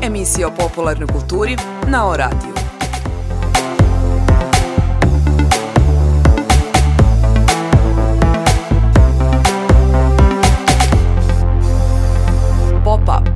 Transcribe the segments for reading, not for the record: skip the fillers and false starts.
emisija o popularnoj kulturi na O radiju. Pop-up.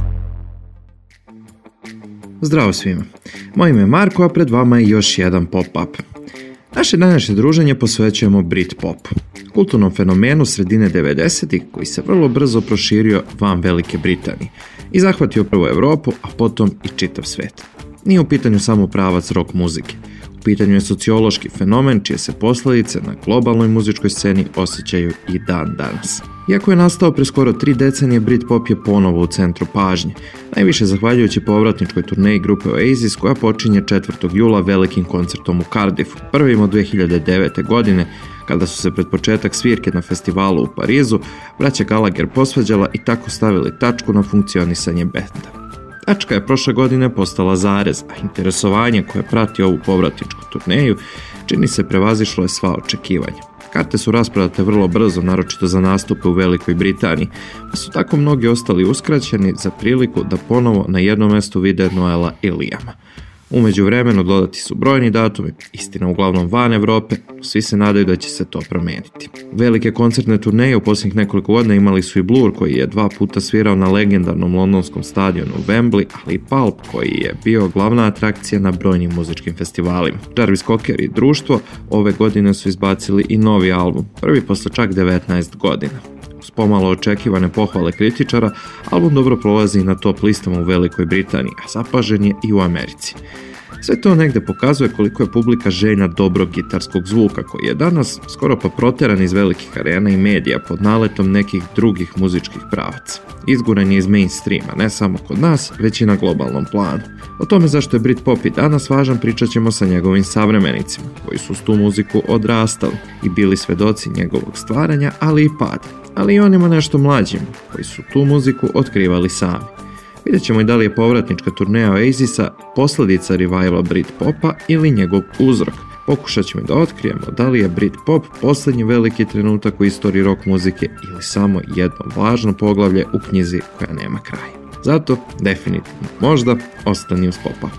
Zdravo svima, moje ime je Marko, a pred vama je još jedan pop-up. Naše današnje druženje posvećujemo Britpopu, kulturnom fenomenu sredine 90-ih koji se vrlo brzo proširio van Velike Britanije i zahvatio prvo Europu, a potom i čitav svet. Nije u pitanju samo pravac rock muzike, u pitanju je sociološki fenomen čije se posljedice na globalnoj muzičkoj sceni osjećaju i dan danas. Iako je nastao pre skoro 3 decenije, Britpop je ponovo u centru pažnje, najviše zahvaljujući povratničkoj turneji grupe Oasis koja počinje 4. jula velikim koncertom u Cardiffu, prvim od 2009. godine, kada su se pred početak svirke na festivalu u Parizu braća Gallagher posvađala i tako stavili tačku na funkcionisanje benda. Tačka je prošle godine postala zarez, a interesovanje koje prati ovu povratničku turneju čini se prevazišlo je sva očekivanja. Karte su rasprodate vrlo brzo, naročito za nastupe u Velikoj Britaniji, pa su tako mnogi ostali uskraćeni za priliku da ponovo na jednom mjestu vide Noela i Liama. U međuvremenu dodati su brojni datumi, istina uglavnom van Europe, svi se nadaju da će se to promijeniti. Velike koncertne turneje u posljednjih nekoliko godina imali su i Blur koji je 2 puta svirao na legendarnom londonskom stadionu Wembley, ali i Pulp koji je bio glavna atrakcija na brojnim muzičkim festivalima. Jarvis Cocker i društvo ove godine su izbacili i novi album, prvi posle čak 19 godina. Uz pomalo očekivane pohvale kritičara, album dobro prolazi i na top listama u Velikoj Britaniji, a zapažen je i u Americi. Sve to negde pokazuje koliko je publika željna dobrog gitarskog zvuka, koji je danas skoro pa proteran iz velikih arena i medija pod naletom nekih drugih muzičkih pravaca. Izguran je iz mainstreama, ne samo kod nas, već i na globalnom planu. O tome zašto je Britpop i danas važan pričat ćemo sa njegovim savremenicima, koji su s tu muziku odrastali i bili svedoci njegovog stvaranja, ali i pada. Ali i onima nešto mlađima, koji su tu muziku otkrivali sami. Vidjet ćemo i da li je povratnička turneja Oasisa posljedica revivala Britpopa ili njegov uzrok. Pokušat ćemo da otkrijemo da li je Britpop posljednji veliki trenutak u istoriji rock muzike ili samo jedno važno poglavlje u knjizi koja nema kraja. Zato, definitivno, možda ostani uz Pop-up.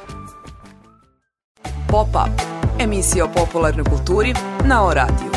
Pop-up, emisija o popularnoj kulturi na O radiju.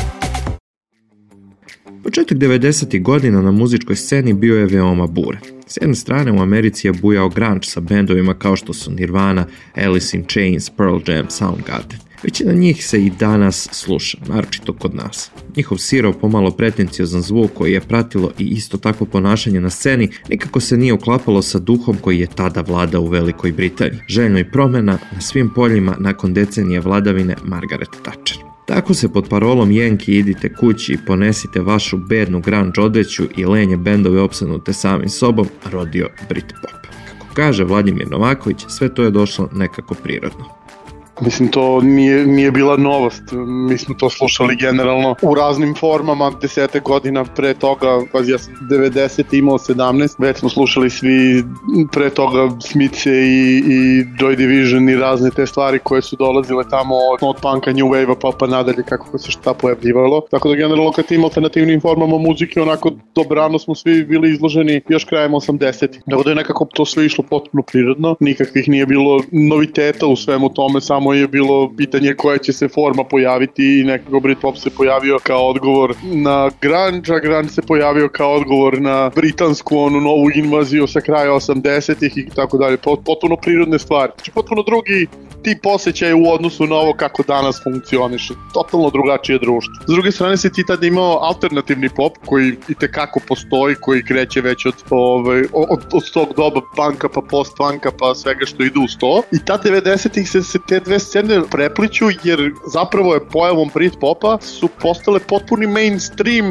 Početak 90. godina na muzičkoj sceni bio je veoma buran. S jedne strane u Americi je bujao grunge sa bendovima kao što su Nirvana, Alice in Chains, Pearl Jam, Soundgarden. Većina njih se i danas sluša, naročito kod nas. Njihov sirov, pomalo pretenciozan zvuk koji je pratilo i isto takvo ponašanje na sceni nikako se nije uklapalo sa duhom koji je tada vladao u Velikoj Britaniji. Željno i promjena na svim poljima nakon decenije vladavine Margaret Thatcher. Tako se pod parolom Jenki idite kući i ponesite vašu bednu grunge odeću i lenje bendove opsednute samim sobom rodio Britpop. Kako kaže Vladimir Novaković, sve to je došlo nekako prirodno. Mislim, to nije bila novost. Mi smo to slušali generalno u raznim formama 10 godina pre toga. Pazi, ja sam 90 imao 17, već smo slušali svi pre toga Smithe i Joy Division i razne te stvari koje su dolazile tamo od punka, new wave-a pa nadalje kako se šta pojavljivalo. Tako da generalno kad tim alternativnim formama muzike onako dobrano smo svi bili izloženi još krajem 80. Tako da je nekako to sve išlo potpuno prirodno. Nikakvih nije bilo noviteta u svemu tome, samo je bilo pitanje koja će se forma pojaviti i nekako Britpop se pojavio kao odgovor na grunge, a grunge se pojavio kao odgovor na britansku novu invaziju sa kraja 80-ih i tako dalje. Potpuno prirodne stvari. Znači potpuno drugi tip osjećaja u odnosu na ovo kako danas funkcioniše. Totalno drugačije društvo. S druge strane si ti tada imao alternativni pop koji itekako postoji, koji kreće već od tog doba punka pa post-punka pa svega što ide uz to. I ta 90-ih se te dve scene prepliću jer zapravo je pojavom Britpopa su postale potpuni mainstream.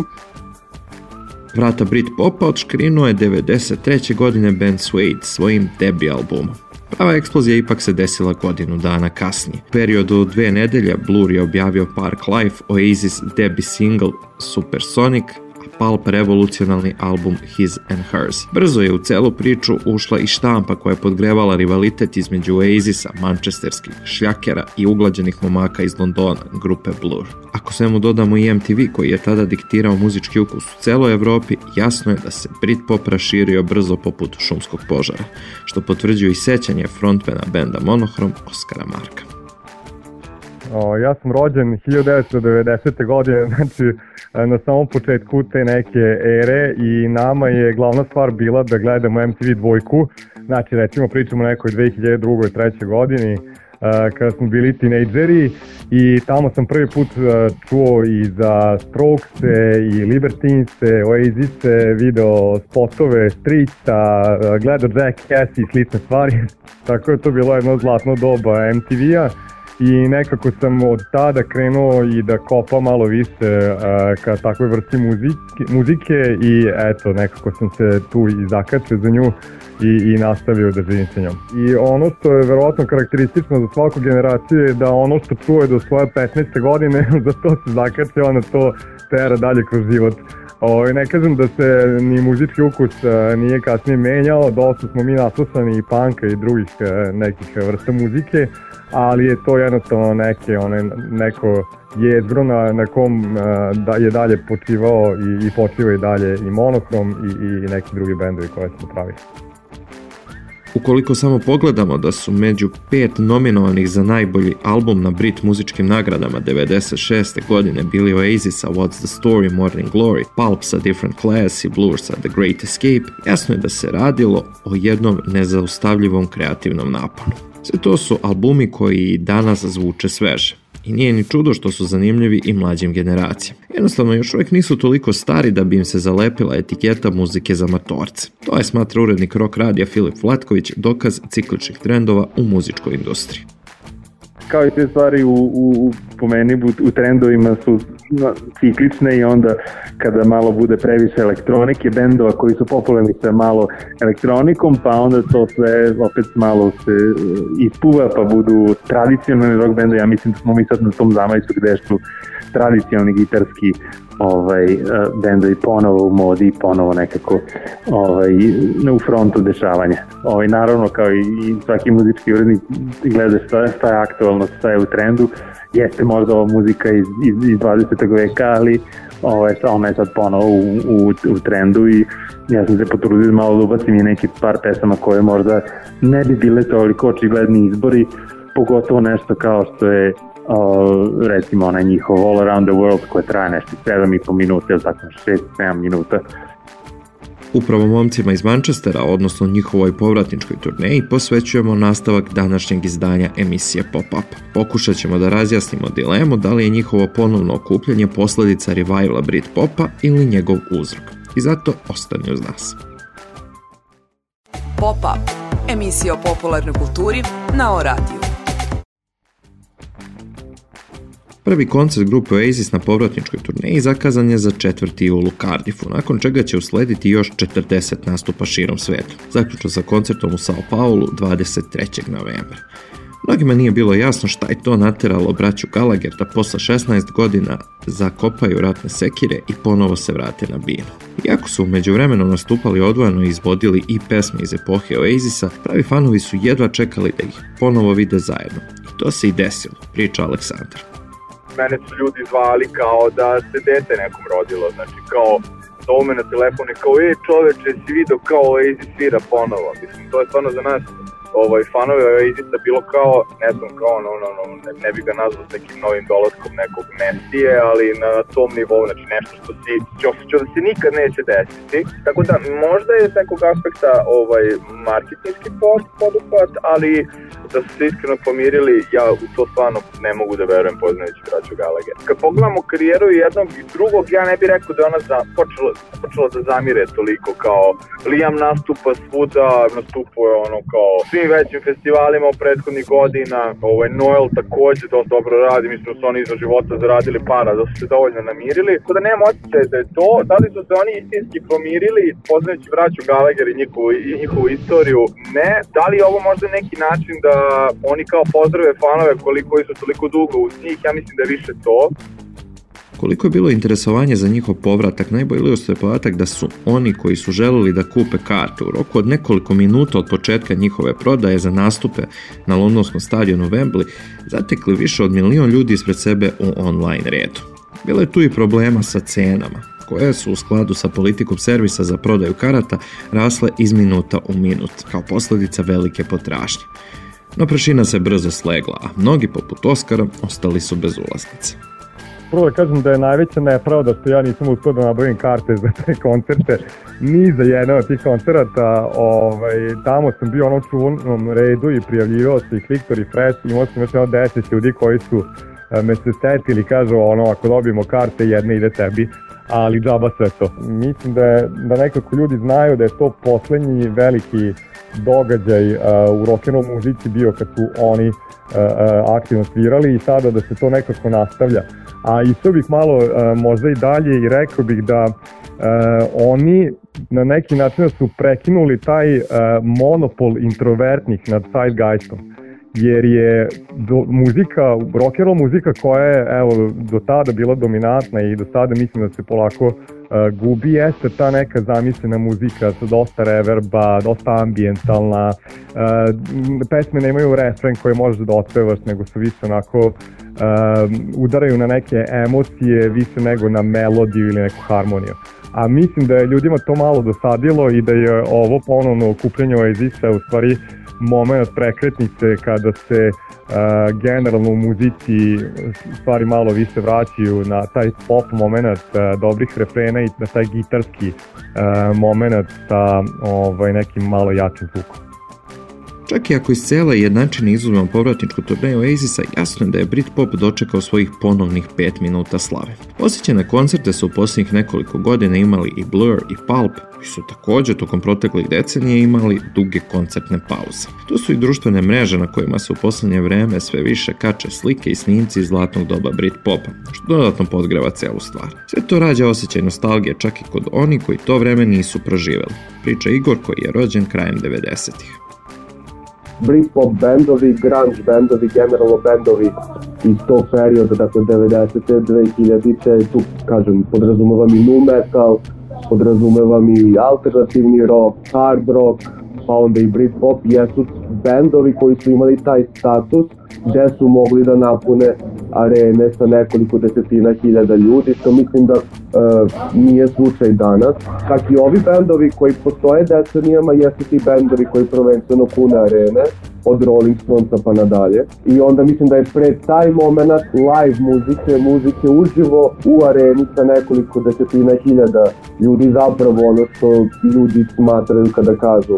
Vrata Britpopa odškrinuo je 93. godine band Suede svojim debi albumom. Prava eksplozija ipak se desila godinu dana kasnije. U periodu 2 nedelje Blur je objavio Park Life, Oasis debi single Supersonic, a Pulp revolucionalni album His and Hers. Brzo je u celu priču ušla i štampa koja je podgrevala rivalitet između Oasisa, manchesterskih šljakera i uglađenih momaka iz Londona, grupe Blur. Ako svemu dodamo i MTV koji je tada diktirao muzički ukus u celoj Evropi, jasno je da se Britpop raširio brzo poput šumskog požara, što potvrđuje i sećanje frontmana benda Monochrom Oskara Marka. Ja sam rođen 1990. godine, znači na samom početku te neke ere i nama je glavna stvar bila da gledamo MTV dvojku, znači recimo pričamo o nekoj 2002. 2003. godini, kada smo bili tinejdžeri i tamo sam prvi put čuo i za Strokese i Libertinse, Oasise, video spotove Streetsa, gledao Jackass i slične stvari, tako je to bilo jedno zlatno doba MTV-a. I nekako sam od tada krenuo i da kopam malo više ka takvoj vrsti muzike i eto, nekako sam se tu i zakačio za nju i nastavio da živim sa njom. I ono što je verovatno karakteristično za svaku generaciju je da ono što čuje do svoje 15. godine, za to se zakače, onda to tera dalje kroz život. Ne kažem da se ni muzički ukus nije kasnije menjao, dosta smo mi naslušani i punka i drugih nekih vrsta muzike, ali je to jednostavno neko jezgro na kom je dalje počivao i počiva i dalje i Monochrom i neki drugi bendovi koje smo pravili. Ukoliko samo pogledamo da su među 5 nominovanih za najbolji album na Brit muzičkim nagradama 96. godine bili Oasis sa What's the Story, Morning Glory, Pulp sa Different Class i Blur sa The Great Escape, jasno je da se radilo o jednom nezaustavljivom kreativnom naponu. Sve to su albumi koji danas zvuče sveže. I nije ni čudo što su zanimljivi i mlađim generacijama. Jednostavno, još uvijek nisu toliko stari da bi im se zalepila etiketa muzike za matorce. To je, smatra urednik Rock radija Filip Vlatković, dokaz cikličnih trendova u muzičkoj industriji. Kao i te stvari po meni u trendovima su ciklične i onda kada malo bude previše elektronike, bendova koji su popularni sa malo elektronikom, pa onda to sve opet malo se ispuva pa budu tradicionalni rock bendovi. Ja mislim da smo mi sad na tom zamajcu gde su tradicionalni gitarski bendovi ponovo u modi i ponovo nekako u frontu dešavanja. Naravno, kao i svaki muzički urednik gleda šta je aktualno, šta je u trendu. Jeste možda ova muzika iz 20. veka, ali ona je sad ponovo u trendu i ja sam se potrudio malo da ubacim i neki par pesama koje možda ne bi bile toliko očigledni izbori, pogotovo nešto kao što je recimo onaj njihov All Around the World koje traje nešto 7,5 minuta ili tako 6-7 minuta. Upravo momcima iz Manchestera, odnosno njihovoj povratničkoj turneji, posvećujemo nastavak današnjeg izdanja emisije Pop-Up. Pokušat ćemo da razjasnimo dilemu da li je njihovo ponovno okupljanje posledica revivala Britpopa ili njegov uzrok. I zato ostani uz nas. Pop-Up, emisija o popularnoj kulturi na O-radiju. Prvi koncert grupe Oasis na povratničkoj turneji zakazan je za 4. jul u Cardiffu, nakon čega će uslediti još 40 nastupa širom sveta, zaključno sa koncertom u Sao Paulu 23. novembra. Mnogima nije bilo jasno šta je to nateralo braću Gallagher da posle 16 godina zakopaju ratne sekire i ponovo se vrate na binu. Iako su u međuvremenu nastupali odvojeno i izvodili i pesme iz epohe Oasisa, pravi fanovi su jedva čekali da ih ponovo vide zajedno. I to se i desilo, priča Aleksandar. Mene su ljudi zvali kao da se dete nekom rodilo, znači kao zovu me na telefon i kao čoveče, si vidio kao Oasis svira ponovo. Mislim, to je stvarno za nas fanove Oasisa bilo kao, ne znam, kao ne bi ga nazvao s nekim novim dolaskom nekog mesije, ali na tom nivou, znači nešto što se nikad neće desiti. Tako da možda je s nekog aspekta marketinški poduhvat, ali da su se iskreno pomirili, ja u to stvarno ne mogu da verujem poznajući braću Gallagher. Kad pogledamo karijeru jednog i drugog, ja ne bih rekao da je ona počela da zamire toliko, kao Liam nastupa svuda, nastupuje kao svim većim festivalima u prethodnih godina, Noel takođe dosta dobro radi, mislim da su oni iza života zaradili para, da su se dovoljno namirili, tako da nemam osjećaj da je to, da li su se oni istinski pomirili, poznajući braću Gallagher i njihovu istoriju, ne, da li je ovo možda neki način da oni kao pozdrave fanove koji su toliko dugo uz njih, ja mislim da je više to. Koliko je bilo interesovanje za njihov povratak, najbolje ilustruje podatak da su oni koji su želeli da kupe kartu u roku od nekoliko minuta od početka njihove prodaje za nastupe na londonskom stadionu Wembley zatekli više od 1 milion ljudi ispred sebe u online redu. Bilo je tu i problema sa cenama, koje su u skladu sa politikom servisa za prodaju karata rasle iz minuta u minut, kao posljedica velike potražnje. No prašina se brzo slegla, a mnogi poput Oskara ostali su bez ulaznice. Prvo da kažem da je najveća nepravda što ja nisam uspio da nabavim karte za te koncerte, ni za jedan od tih koncerata. Tamo sam bio u onom čuvanom redu i prijavljivao se i Kliktor i Fresh, imao sam još 10 ljudi koji su me se setili, kažu ako dobijemo karte jedne ide tebi, ali džaba sve to. Mislim da nekako ljudi znaju da je to poslednji veliki događaj u rock'n'roll muzici bio kad su oni aktivno svirali i sada da se to nekako nastavlja. A išao bih malo možda i dalje i rekao bih da oni na neki način su prekinuli taj monopol introvertnih nad zeitgeistom. Jer je muzika, rock'n'roll muzika koja je do tada bila dominantna i do sada mislim da se polako gubi, jeste ta neka zamišljena muzika sa dosta reverba, dosta ambijentalna, pesme nemaju refren koje možeš da otpevaš, nego su više onako udaraju na neke emocije više nego na melodiju ili neku harmoniju. A mislim da je ljudima to malo dosadilo i da je ovo ponovno okupljanje Oasisa u stvari moment prekretnice kada se generalno u muzici stvari malo više vraćaju na taj pop moment dobrih refrena i na taj gitarski moment sa nekim malo jačim zvukom. Čak i ako iz cele jednačine izuzmemo povratničku turneju Oasisa, jasno je da je Britpop dočekao svojih ponovnih 5 minuta slave. Posjećene koncerte su u posljednjih nekoliko godina imali i Blur i Pulp, koji su također tokom proteklih decenije imali duge koncertne pauze. Tu su i društvene mreže na kojima se u posljednje vreme sve više kače slike i snimci iz zlatnog doba Britpopa, što dodatno podgreva celu stvar. Sve to rađa osjećaj nostalgije čak i kod onih koji to vreme nisu proživjeli. Priča Igor koji je rođen krajem 90-ih. Britpop bendovi, grunge bendovi, generalno bendovi iz tog perioda, dakle 90-te, 2000-te, tu kažem, podrazumevam i nu metal, podrazumevam i alternativni rock, hard rock, pa onda i Britpop, jesu bendovi koji su imali taj status gde su mogli da napune arene sa nekoliko desetina hiljada ljudi, što mislim da nije slučaj danas. Čak i ovi bendovi koji postoje decenijama jesu ti bendovi koji prvenstveno pune arene, od Rolling Stonesa pa nadalje. I onda mislim da je pred taj moment live muzike uživo u areni sa nekoliko desetina hiljada ljudi zapravo ono što ljudi smatraju kada kažu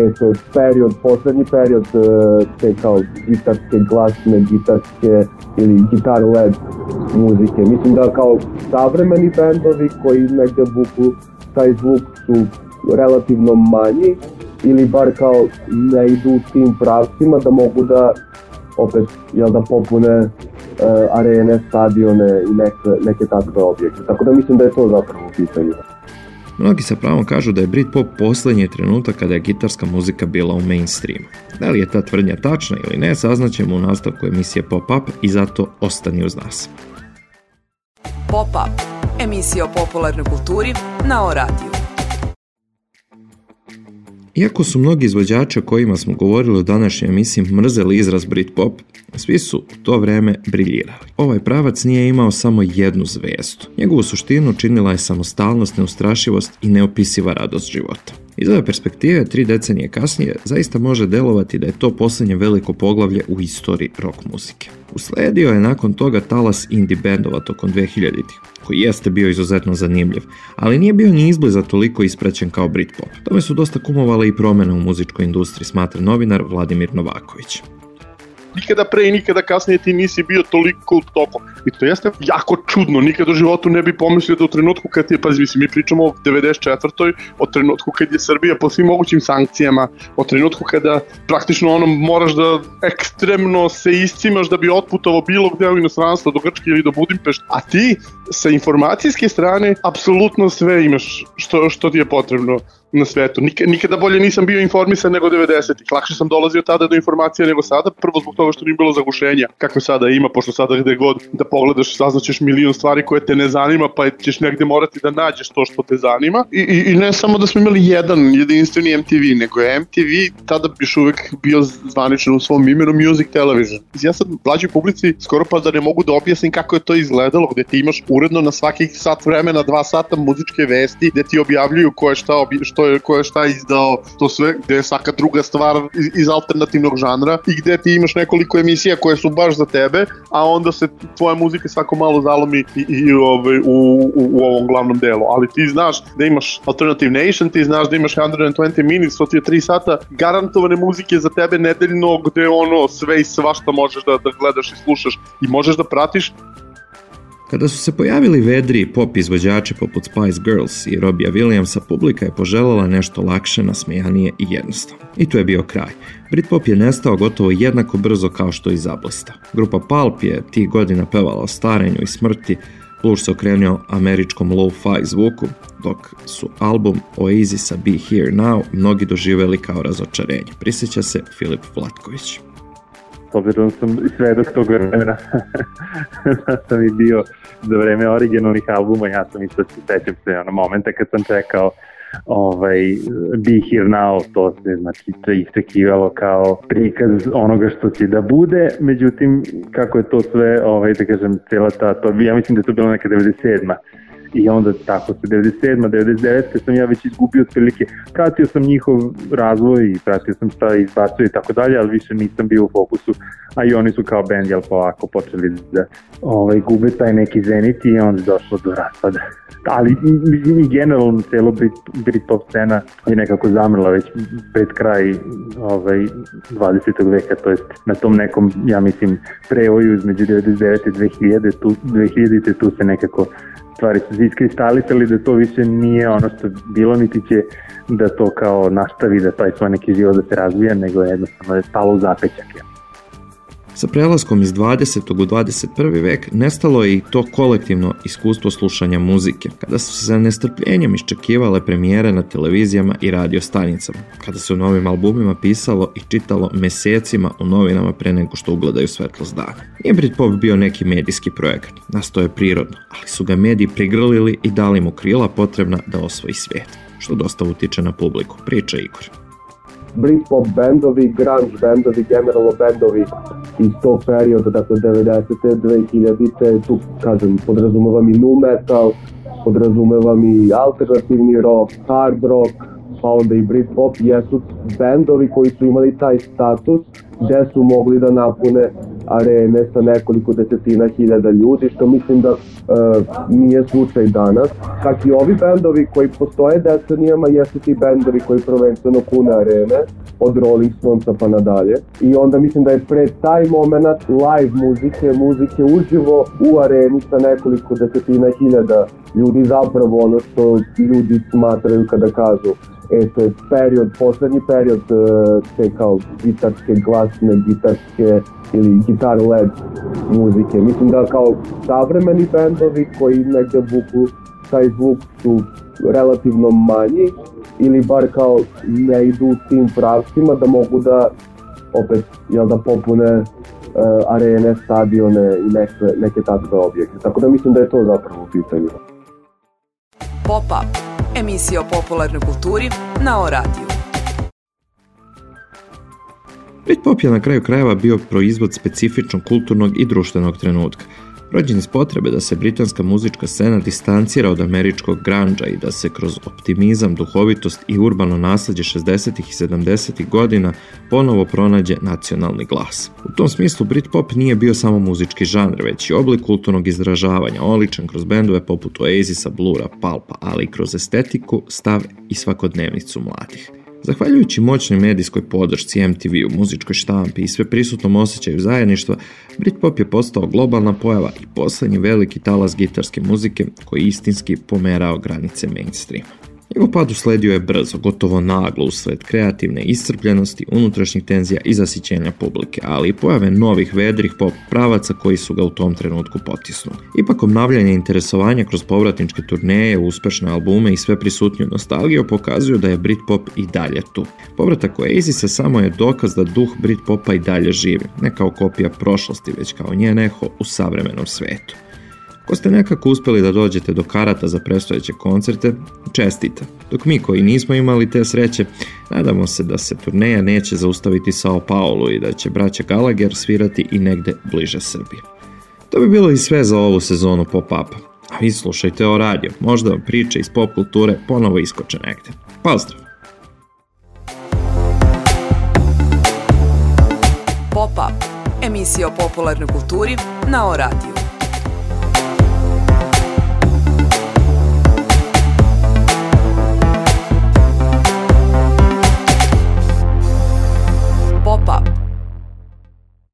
poslednji period te kao gitarske, glasne, gitarske ili gitar led muzike. Mislim da kao savremeni bendovi koji negde vuku taj zvuk su relativno manji ili bar kao ne idu tim pravcima da mogu da opet da popune arene, stadione i neke takve objekte. Tako da mislim da je to zapravo u pitanju. Mnogi sa pravom kažu da je Britpop posljednji trenutak kada je gitarska muzika bila u mainstreamu. Da li je ta tvrdnja tačna ili ne, saznaćemo u nastavku emisije Pop-Up i zato ostani uz nas. Pop-Up, emisija o popularnoj kulturi na O-radiju. Iako su mnogi izvođači o kojima smo govorili u današnjoj emisiji mrzeli izraz Britpop, svi su u to vreme briljirali. Ovaj pravac nije imao samo jednu zvezdu. Njegovu suštinu činila je samostalnost, neustrašivost i neopisiva radost života. Iz ove perspektive, 3 decenije kasnije, zaista može delovati da je to posljednje veliko poglavlje u istoriji rock muzike. Usledio je nakon toga talas indie bendova tokom 2000-ih, koji jeste bio izuzetno zanimljiv, ali nije bio ni izbliza toliko ispraćen kao Britpop. Tome su dosta kumovale i promjene u muzičkoj industriji, smatra novinar Vladimir Novaković. Nikada pre i nikada kasnije ti nisi bio toliko tokom. I to jeste jako čudno, nikada u životu ne bi pomislio da u trenutku kad je, mi pričamo o 94. o trenutku kad je Srbija po svim mogućim sankcijama, o trenutku kada praktično moraš da ekstremno se iscimaš da bi otputovao bilo gde u inostranstvo, do Grčke ili do Budimpešte, a ti sa informacijske strane apsolutno sve imaš što ti je potrebno na svetu. Nikada bolje nisam bio informisan nego 90-ih. Lakše sam dolazio tada do informacija nego sada, prvo zbog toga što nije bilo zagušenja kako sada ima, pošto sada gde god da pogledaš saznaćeš milion stvari koje te ne zanima, pa ćeš negde morati da nađeš to što te zanima. I ne samo da smo imali jedan jedinstveni MTV, nego je MTV tada još uvek bio zvaničan u svom imenu Music Television. Ja sad mlađoj publici skoro pa da ne mogu da objasnim kako je to izgledalo, gde ti imaš uredno na svakih sat vremena 2 sata muzičke vesti, gde ti objavljuju ko je šta izdao, to sve, gde je svaka druga stvar iz alternativnog žanra i gde ti imaš nekoliko emisija koje su baš za tebe, a onda se tvoja muzika svako malo zalomi u ovom glavnom delu. Ali ti znaš da imaš Alternative Nation, ti znaš da imaš 120 Minutes, to ti je 3 sata garantovane muzike za tebe nedeljno, gde sve i svašta možeš da gledaš i slušaš i možeš da pratiš. Kada su se pojavili vedri pop izvođači poput Spice Girls i Robbija Williamsa, publika je poželjela nešto lakše, nasmejanije i jednostavno. I tu je bio kraj. Britpop je nestao gotovo jednako brzo kao što i zablista. Grupa Pulp je tih godina pevala o starenju i smrti, blues se okrenuo američkom lo-fi zvuku, dok su album Oasisa Be Here Now mnogi doživjeli kao razočarenje. Prisjeća se Filip Vlatković. S obzirom sam svedok tog vremena da sam i bio za vreme originalnih albuma, ja sam isto sećam se momenta kad sam čekao Be Here Now, to se znači iščekivalo kao prikaz onoga što će da bude, međutim kako je to sve, da kažem, cijela ja mislim da je to bilo neka 97. I onda tako se 97. 99. sam ja već izgubio otprilike, pratio sam njihov razvoj i pratio sam šta izbacuje i tako dalje, ali više nisam bio u fokusu, a i oni su kao band polako počeli da gube taj neki zenit i onda došlo do raspada. Ali i generalno celo Britpop scena je nekako zamrla već pred kraj 20. veka, to jest na tom nekom, ja mislim, prevoju između 99. i 2000. Tu se nekako stvari su se iskristalisali da to više nije ono što bilo, niti će da to kao nastavi da taj svoj neki život da se razvija, nego je jednostavno stalo u zapećak. Sa prelaskom iz 20. u 21. vek nestalo je i to kolektivno iskustvo slušanja muzike, kada su se za nestrpljenjem iščekivale premijere na televizijama i radio stanicama, kada se u novim albumima pisalo i čitalo mesecima u novinama pre nego što ugledaju svetlost dana. Nije Britpop bio neki medijski projekat, nastao je prirodno, ali su ga mediji prigrlili i dali mu krila potrebna da osvoji svijet, što dosta utiče na publiku, priča Igor. Britpop bendovi, grunge bendovi, generalno bendovi iz tog perioda, dakle 90. 2000. Tu, kažem, podrazumevam i nu metal, podrazumevam i alternativni rock, hard rock, pa onda i Britpop, jesu bendovi koji su imali taj status gde su mogli da napune arene sa nekoliko desetina hiljada ljudi, što mislim da nije slučaj danas. Čak i ovi bendovi koji postoje decenijama jesu ti bendovi koji prvenstveno pune arene, od Rolling Stonesa pa nadalje. I onda mislim da je pred taj moment live muzike uživo u areni sa nekoliko desetina hiljada ljudi zapravo ono što ljudi smatraju kada kažu to je poslednji period te kao gitarske, glasne, gitarske ili gitar led muzike. Mislim da kao savremeni bendovi koji negde vuku taj zvuk su relativno manji ili bar kao ne idu tim pravcima da mogu da opet da popune arene, stadione i neke takve objekte. Tako da mislim da je to zapravo u pitanju. Pop-up, emisija o popularnoj kulturi na O-radiju. Britpop je na kraju krajeva bio proizvod specifičnog kulturnog i društvenog trenutka. Rođen iz potrebe da se britanska muzička scena distancira od američkog grandža i da se kroz optimizam, duhovitost i urbano nasleđe 60. i 70. godina ponovo pronađe nacionalni glas. U tom smislu Britpop nije bio samo muzički žanr, već i oblik kulturnog izražavanja, oličen kroz bendove poput Oasisa, Blura, Pulpa, ali i kroz estetiku, stav i svakodnevnicu mladih. Zahvaljujući moćnoj medijskoj podršci, MTV-u, muzičkoj štampi i sve prisutnom osjećaju zajedništva, Britpop je postao globalna pojava i poslednji veliki talas gitarske muzike koji istinski pomerao granice mainstreama. Njegov pad usledio je brzo, gotovo naglo usled kreativne iscrpljenosti, unutrašnjih tenzija i zasićenja publike, ali i pojave novih vedrih pop pravaca koji su ga u tom trenutku potisnuli. Ipak obnavljanje interesovanja kroz povratničke turneje, uspešne albume i sve prisutnju nostalgiju pokazuju da je Britpop i dalje tu. Povratak Oasisa samo je dokaz da duh Britpopa i dalje živi, ne kao kopija prošlosti, već kao njen eho u savremenom svetu. Ko ste nekako uspeli da dođete do karata za predstojeće koncerte, čestite. Dok mi koji nismo imali te sreće, nadamo se da se turneja neće zaustaviti Sao Paulu i da će braća Gallagher svirati i negde bliže Srbiji. To bi bilo i sve za ovu sezonu Pop-Upa. A vi slušajte o radio, možda vam priče iz pop kulture ponovo iskoče negde. Pozdrav! Pop-Up, emisija o popularnoj kulturi na O radiju.